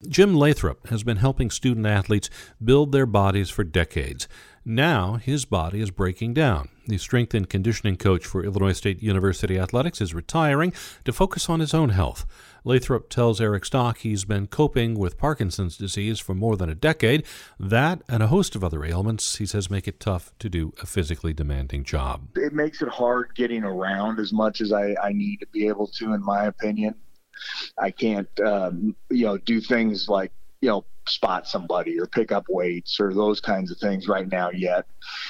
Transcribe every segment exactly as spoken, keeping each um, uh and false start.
Jim Lathrop has been helping student athletes build their bodies for decades. Now his body is breaking down. The strength and conditioning coach for Illinois State University Athletics is retiring to focus on his own health. Lathrop tells Eric Stock he's been coping with Parkinson's disease for more than a decade. That and a host of other ailments, he says, make it tough to do a physically demanding job. It makes it hard getting around as much as I, I need to be able to, in my opinion. I can't, um, you know, do things like, you know, spot somebody or pick up weights or those kinds of things right now yet.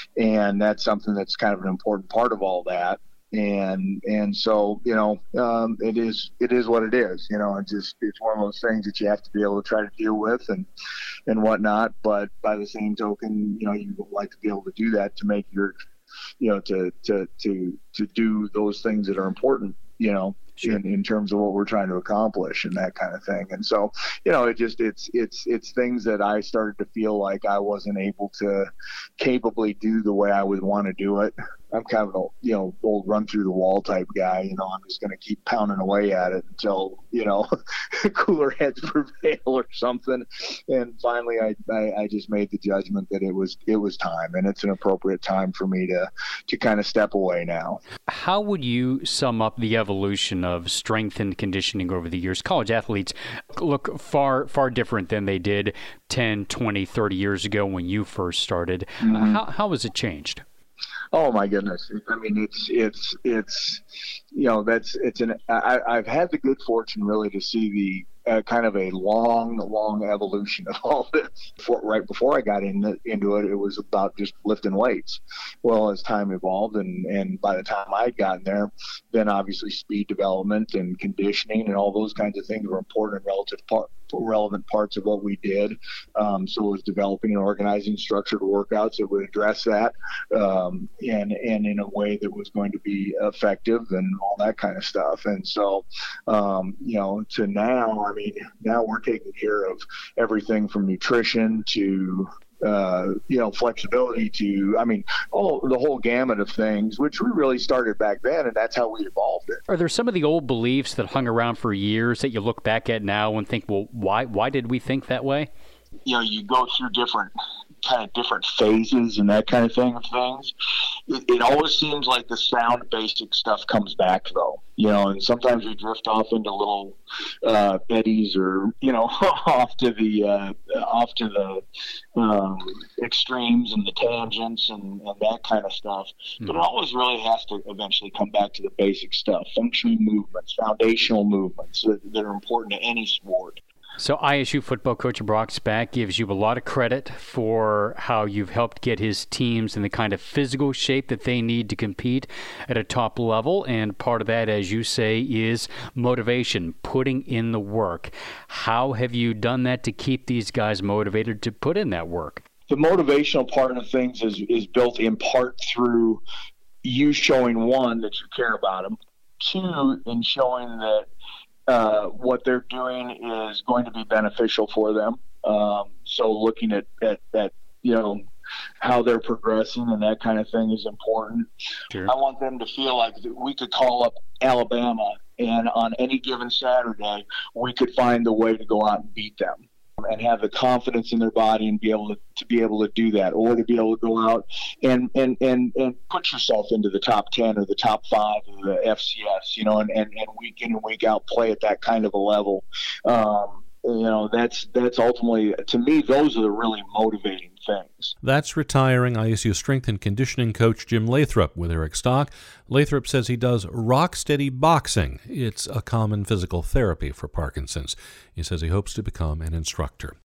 And that's something that's kind of an important part of all that. And, and so, you know, um, it is, it is what it is, you know, it's just, it's one of those things that you have to be able to try to deal with and, and whatnot. But by the same token, you know, you would like to be able to do that to make your, you know, to, to, to, to do those things that are important, you know, Sure. In, in terms of what we're trying to accomplish and that kind of thing. And so, you know, it just, it's, it's, it's things that I started to feel like I wasn't able to capably do the way I would want to do it. I'm kind of an, you know, old run through the wall type guy. You know, I'm just going to keep pounding away at it until, you know, cooler heads prevail or something. And finally, I, I, I just made the judgment that it was, it was time, and it's an appropriate time for me to, to kind of step away now. How would you sum up the evolution of strength and conditioning over the years? College athletes look far, far different than they did ten, twenty, thirty years ago when you first started. Mm-hmm. Uh, how, how has it changed? Oh my goodness. I mean, it's, it's, it's, you know, that's, it's an, I, I've had the good fortune really to see the, Uh, kind of a long, long evolution of all this. Before, right before I got in, into it, it was about just lifting weights. Well, as time evolved, and, and by the time I'd gotten there, then obviously speed development and conditioning and all those kinds of things were important and relative part, relevant parts of what we did. Um, so it was developing and organizing structured workouts that would address that, um, and and in a way that was going to be effective and all that kind of stuff. And so, um, you know, to now, I mean, now we're taking care of everything from nutrition to, uh, you know, flexibility to, I mean, all the whole gamut of things, which we really started back then, and that's how we evolved it. Are there some of the old beliefs that hung around for years that you look back at now and think, well, why, why did we think that way? You know, you go through different kind of different phases and that kind of thing of things. It, it always seems like the sound basic stuff comes back though, you know, and sometimes we drift off into little uh, eddies or, you know, off to the, uh, off to the um, extremes and the tangents and, and that kind of stuff. Mm-hmm. But it always really has to eventually come back to the basic stuff, functioning movements, foundational movements that, that are important to any sport. So I S U football coach Brock Spack gives you a lot of credit for how you've helped get his teams in the kind of physical shape that they need to compete at a top level. And part of that, as you say, is motivation, putting in the work. How have you done that to keep these guys motivated to put in that work? The motivational part of things is, is built in part through you showing, one, that you care about them, two, in showing that Uh, what they're doing is going to be beneficial for them. Um, so looking at, at, at, you know, how they're progressing and that kind of thing is important. Sure. I want them to feel like we could call up Alabama and on any given Saturday, we could find a way to go out and beat them and have the confidence in their body and be able to, to be able to do that, or to be able to go out and, and, and, and put yourself into the top ten or the top five of the F C S, you know, and, and, and week in and week out play at that kind of a level. Um, you know, that's, that's ultimately, to me, those are the really motivating things. That's retiring I S U strength and conditioning coach Jim Lathrop with Eric Stock. Lathrop says he does rock-steady boxing. It's a common physical therapy for Parkinson's. He says he hopes to become an instructor.